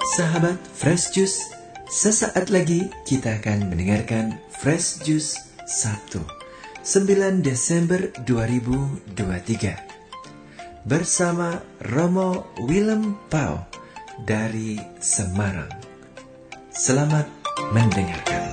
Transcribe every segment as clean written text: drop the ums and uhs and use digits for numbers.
Sahabat Fresh Juice, sesaat lagi kita akan mendengarkan Fresh Juice Sabtu 9 Desember 2023 bersama Romo Willem Pau dari Semarang. Selamat mendengarkan.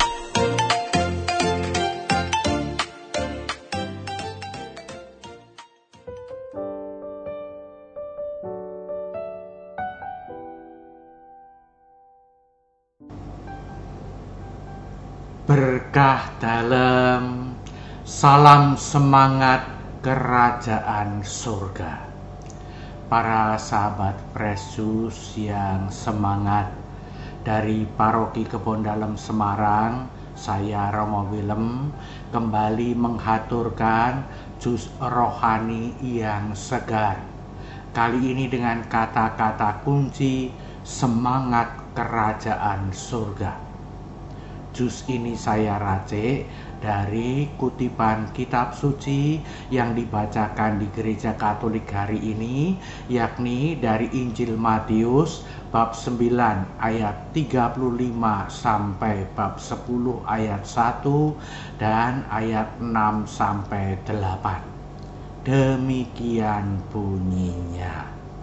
Berkah dalam, salam semangat kerajaan surga. Para sahabat Fresh Juice yang semangat, dari Paroki Kebon Dalem Semarang, saya Romo Willem kembali menghaturkan jus rohani yang segar. Kali ini dengan kata-kata kunci semangat kerajaan surga. Jus ini saya racik dari kutipan kitab suci yang dibacakan di Gereja Katolik hari ini, yakni dari Injil Matius bab 9 ayat 35 sampai bab 10 ayat 1 dan ayat 6 sampai 8. Demikian bunyinya.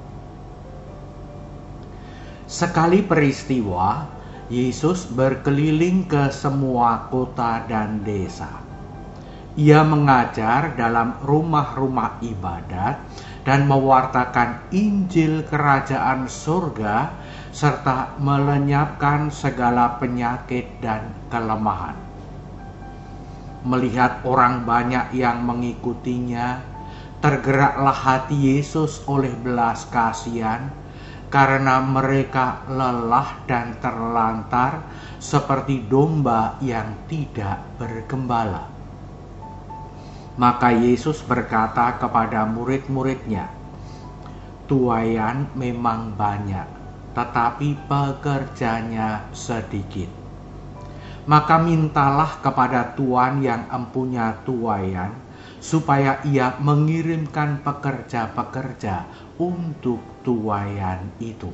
Sekali peristiwa, Yesus berkeliling ke semua kota dan desa. Ia mengajar dalam rumah-rumah ibadat dan mewartakan Injil Kerajaan Surga serta melenyapkan segala penyakit dan kelemahan. Melihat orang banyak yang mengikutinya, tergeraklah hati Yesus oleh belas kasihan, karena mereka lelah dan terlantar seperti domba yang tidak bergembala. Maka Yesus berkata kepada murid-muridnya, "Tuaian memang banyak, tetapi pekerjanya sedikit. Maka mintalah kepada Tuan yang empunya tuaian, supaya ia mengirimkan pekerja-pekerja untuk tuaian itu."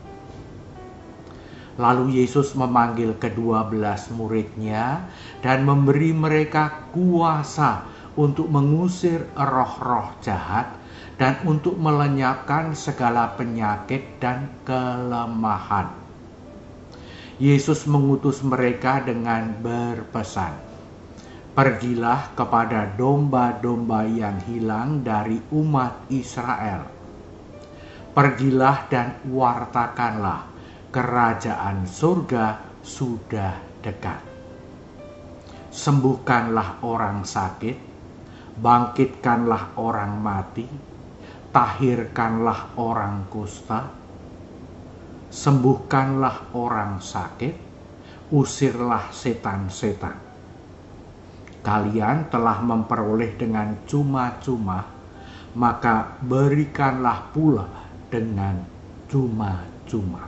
Lalu Yesus memanggil ke-12 muridnya dan memberi mereka kuasa untuk mengusir roh-roh jahat dan untuk melenyapkan segala penyakit dan kelemahan. Yesus mengutus mereka dengan berpesan, "Pergilah kepada domba-domba yang hilang dari umat Israel. Pergilah dan wartakanlah, kerajaan surga sudah dekat. Sembuhkanlah orang sakit, bangkitkanlah orang mati, tahirkanlah orang kusta, sembuhkanlah orang sakit, usirlah setan-setan. Kalian telah memperoleh dengan cuma-cuma, maka berikanlah pula dengan cuma-cuma."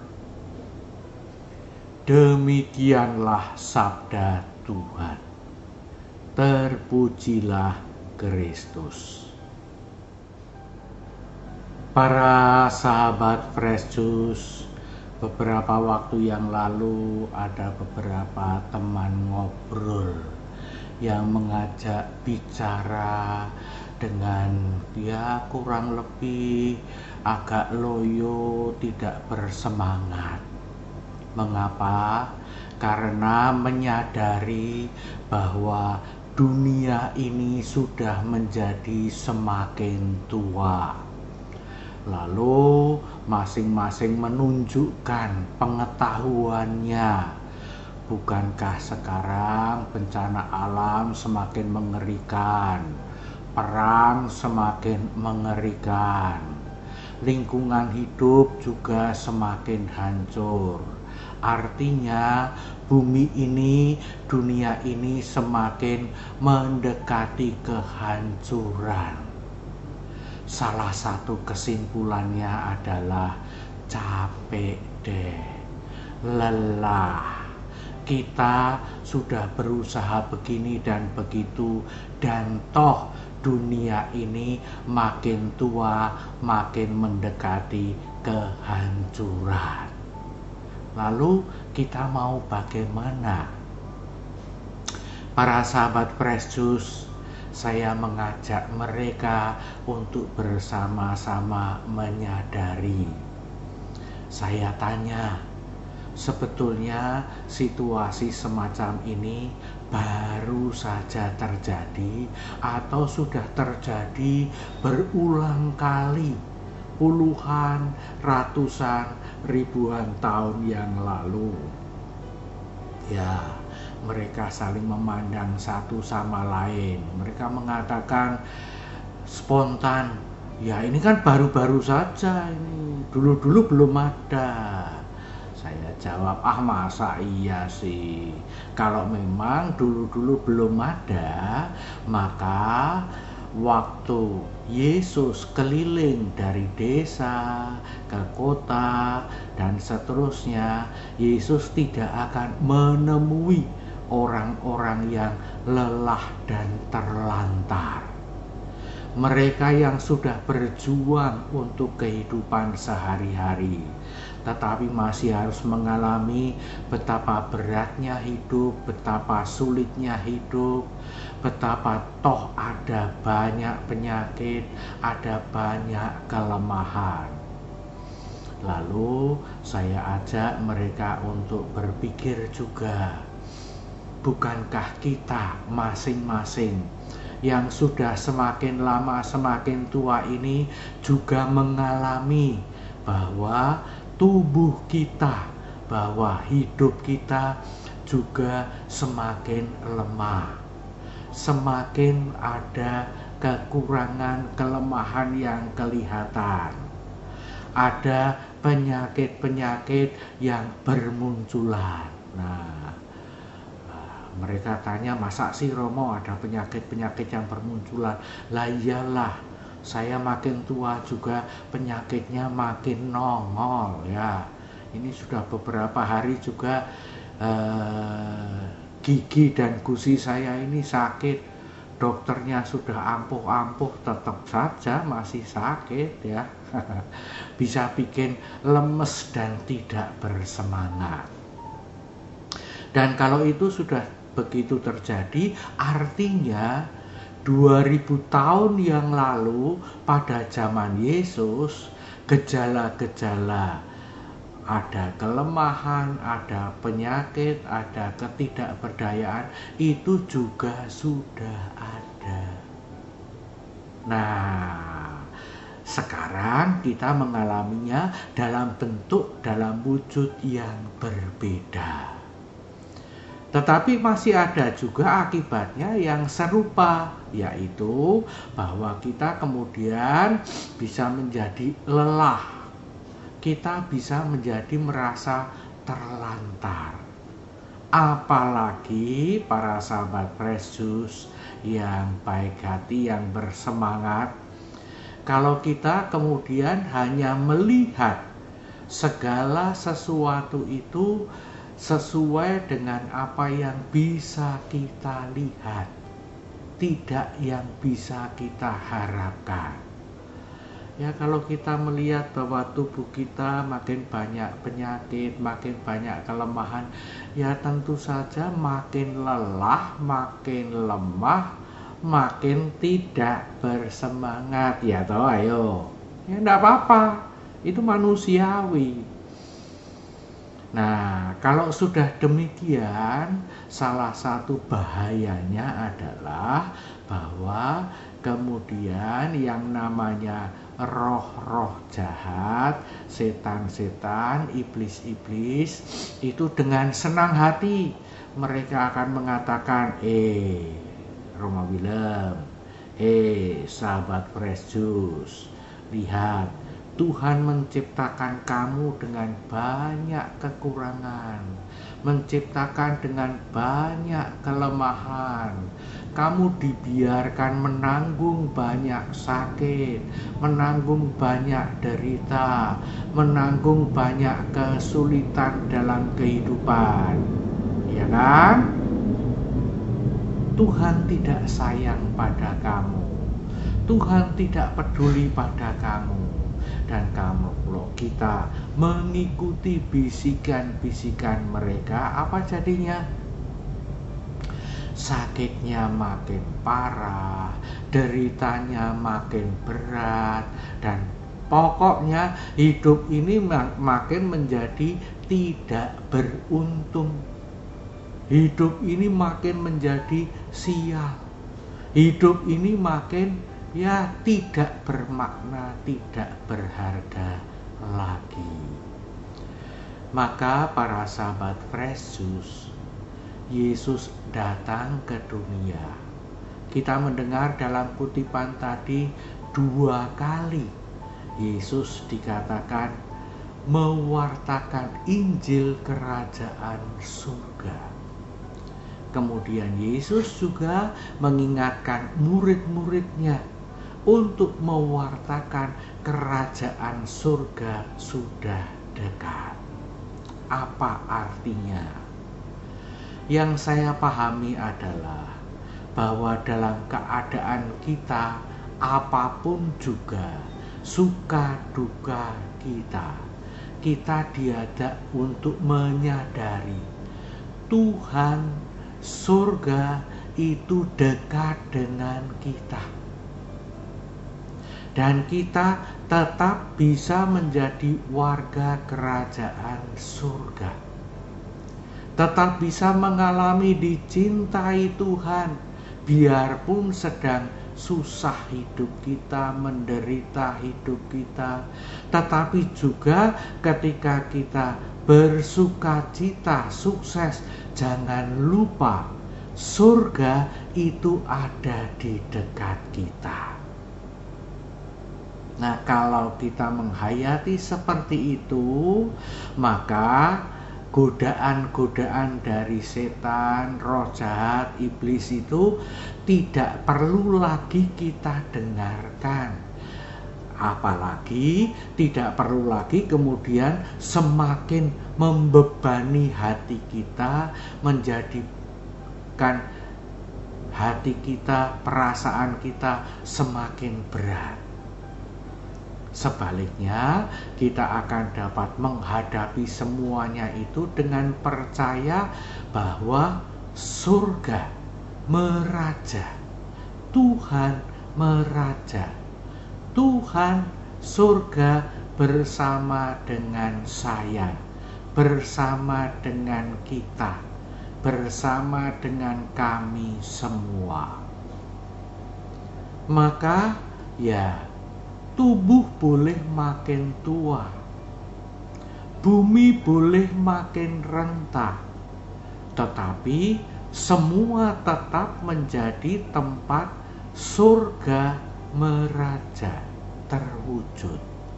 Demikianlah sabda Tuhan. Terpujilah Kristus. Para sahabat Fresh Juice, beberapa waktu yang lalu ada beberapa teman ngobrol yang mengajak bicara dengan kurang lebih agak loyo, tidak bersemangat. Mengapa? Karena menyadari bahwa dunia ini sudah menjadi semakin tua. Lalu masing-masing menunjukkan pengetahuannya. Bukankah sekarang bencana alam semakin mengerikan, perang semakin mengerikan, lingkungan hidup juga semakin hancur. Artinya bumi ini, dunia ini semakin mendekati kehancuran. Salah satu kesimpulannya adalah capek deh, lelah. Kita sudah berusaha begini dan begitu, dan toh dunia ini makin tua, makin mendekati kehancuran. Lalu kita mau bagaimana? Para sahabat Fresh Juice, saya mengajak mereka untuk bersama-sama menyadari. Saya tanya, sebetulnya situasi semacam ini baru saja terjadi atau sudah terjadi berulang kali, puluhan, ratusan, ribuan tahun yang lalu. Ya, mereka saling memandang satu sama lain. Mereka mengatakan spontan, ya ini kan baru-baru saja, ini dulu-dulu belum ada. Saya jawab, masa iya sih? Kalau memang dulu-dulu belum ada, maka waktu Yesus keliling dari desa ke kota dan seterusnya, Yesus tidak akan menemui orang-orang yang lelah dan terlantar. Mereka yang sudah berjuang untuk kehidupan sehari-hari, tetapi masih harus mengalami betapa beratnya hidup, betapa sulitnya hidup, betapa toh ada banyak penyakit, ada banyak kelemahan. Lalu saya ajak mereka untuk berpikir juga, bukankah kita masing-masing yang sudah semakin lama semakin tua ini juga mengalami bahwa tubuh kita, bahwa hidup kita juga semakin lemah, semakin ada kekurangan, kelemahan yang kelihatan, ada penyakit-penyakit yang bermunculan. Mereka tanya, masa sih Romo ada penyakit-penyakit yang bermunculan? Lah iyalah, saya makin tua juga penyakitnya makin nongol ya. Ini sudah beberapa hari juga gigi dan gusi saya ini sakit. Dokternya sudah ampuh-ampuh, tetap saja masih sakit ya. Bisa bikin lemes dan tidak bersemangat. Dan kalau itu sudah begitu terjadi, artinya 2000 tahun yang lalu pada zaman Yesus, gejala-gejala, ada kelemahan, ada penyakit, ada ketidakberdayaan, itu juga sudah ada. Nah, sekarang kita mengalaminya dalam bentuk, dalam wujud yang berbeda. Tetapi masih ada juga akibatnya yang serupa, yaitu bahwa kita kemudian bisa menjadi lelah. Kita bisa menjadi merasa terlantar. Apalagi para sahabat Fresh Juice yang baik hati, yang bersemangat. Kalau kita kemudian hanya melihat segala sesuatu itu sesuai dengan apa yang bisa kita lihat, tidak yang bisa kita harapkan. Ya, kalau kita melihat bahwa tubuh kita makin banyak penyakit, makin banyak kelemahan, ya tentu saja makin lelah, makin lemah, makin tidak bersemangat. Ya toh, ayo. Ya enggak apa-apa, itu manusiawi. Nah, kalau sudah demikian, salah satu bahayanya adalah bahwa kemudian yang namanya roh-roh jahat, setan-setan, iblis-iblis, itu dengan senang hati mereka akan mengatakan, Roma Willem, sahabat Fresh Juice, lihat, Tuhan menciptakan kamu dengan banyak kekurangan, menciptakan dengan banyak kelemahan. Kamu dibiarkan menanggung banyak sakit, menanggung banyak derita, menanggung banyak kesulitan dalam kehidupan. Ya kan? Tuhan tidak sayang pada kamu. Tuhan tidak peduli pada kamu. Dan kalau kita mengikuti bisikan-bisikan mereka, apa jadinya? Sakitnya makin parah, deritanya makin berat, dan pokoknya hidup ini makin menjadi tidak beruntung. Hidup ini makin menjadi sial. Hidup ini makin tidak bermakna, tidak berharga lagi. Maka para sahabat Fresh Juice, Yesus datang ke dunia. Kita mendengar dalam kutipan tadi 2 kali Yesus dikatakan mewartakan Injil Kerajaan Surga. Kemudian Yesus juga mengingatkan murid-muridnya untuk mewartakan kerajaan surga sudah dekat. Apa artinya? Yang saya pahami adalah bahwa dalam keadaan kita apapun juga, suka duka kita diajak untuk menyadari Tuhan surga itu dekat dengan kita, dan kita tetap bisa menjadi warga kerajaan surga, tetap bisa mengalami dicintai Tuhan biarpun sedang susah hidup kita, menderita hidup kita, tetapi juga ketika kita bersukacita, sukses, jangan lupa surga itu ada di dekat kita. Nah, kalau kita menghayati seperti itu, maka godaan-godaan dari setan, roh jahat, iblis itu tidak perlu lagi kita dengarkan. Apalagi tidak perlu lagi kemudian semakin membebani hati kita, menjadikan hati kita, perasaan kita semakin berat. Sebaliknya, kita akan dapat menghadapi semuanya itu dengan percaya bahwa surga meraja, Tuhan meraja, Tuhan surga bersama dengan saya, bersama dengan kita, bersama dengan kami semua. Maka tubuh boleh makin tua, bumi boleh makin rentah, tetapi semua tetap menjadi tempat surga meraja terwujud.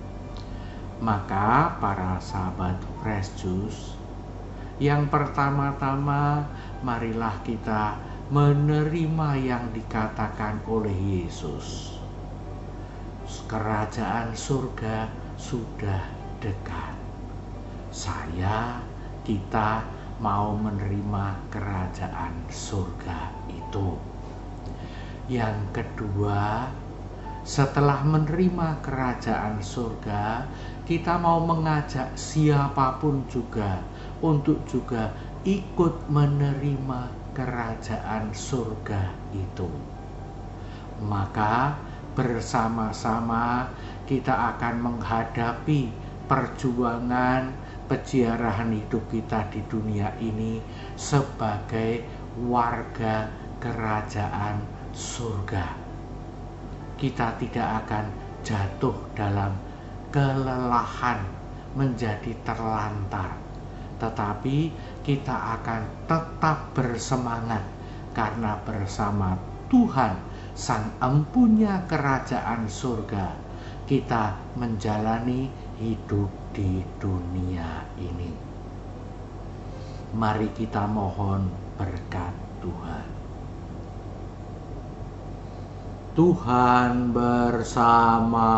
Maka para sahabat Fresh Juice, yang pertama-tama marilah kita menerima yang dikatakan oleh Yesus. Kerajaan surga sudah dekat. Kita mau menerima kerajaan surga itu. Yang kedua, setelah menerima kerajaan surga, kita mau mengajak siapapun juga untuk juga ikut menerima kerajaan surga itu. Maka bersama-sama kita akan menghadapi perjuangan peziarahan hidup kita di dunia ini sebagai warga kerajaan surga. Kita tidak akan jatuh dalam kelelahan menjadi terlantar, tetapi kita akan tetap bersemangat karena bersama Tuhan Sang Empunya kerajaan surga kita menjalani hidup di dunia ini. Mari kita mohon berkat Tuhan. Tuhan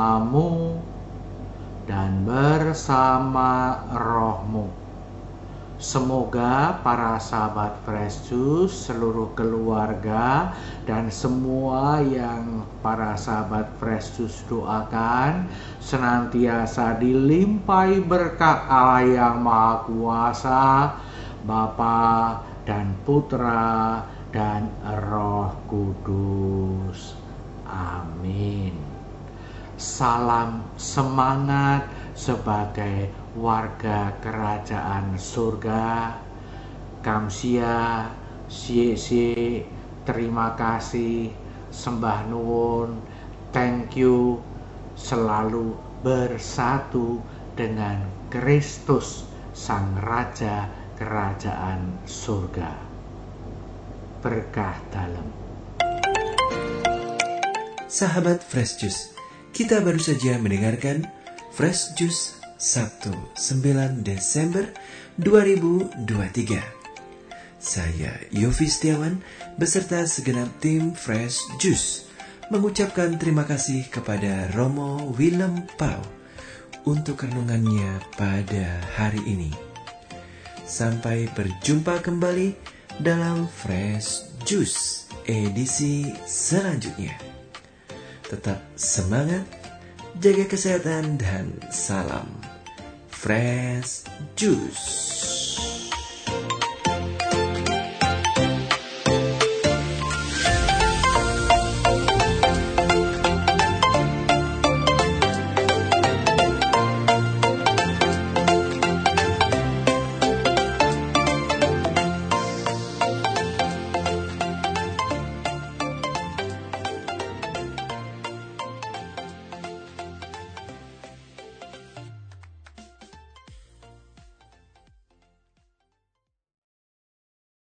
bersamamu dan bersama rohmu. Semoga para sahabat Fresh Juice, seluruh keluarga, dan semua yang para sahabat Fresh Juice doakan senantiasa dilimpahi berkat Allah yang Maha Kuasa, Bapa dan Putra dan Roh Kudus. Amin. Salam semangat sebagai warga kerajaan surga. Kamsia, sie, terima kasih, sembah nuwun, thank you, selalu bersatu dengan Kristus, Sang Raja Kerajaan Surga. Berkah dalam. Sahabat Fresh Juice, kita baru saja mendengarkan Fresh Juice Sabtu 9 Desember 2023. Saya Yofi Setiawan beserta segenap tim Fresh Juice mengucapkan terima kasih kepada Romo Willem Pau untuk renungannya pada hari ini. Sampai berjumpa kembali dalam Fresh Juice edisi selanjutnya. Tetap semangat, jaga kesehatan, dan salam Fresh Juice.